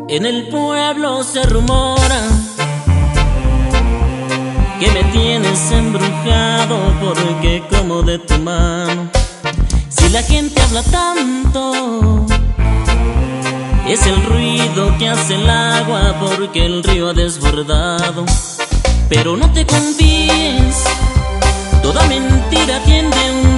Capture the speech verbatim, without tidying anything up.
En el pueblo se rumora que me tienes embrujado, porque como de tu mano. Si la gente habla tanto, es el ruido que hace el agua, porque el río ha desbordado. Pero no te confíes, toda mentira tiene un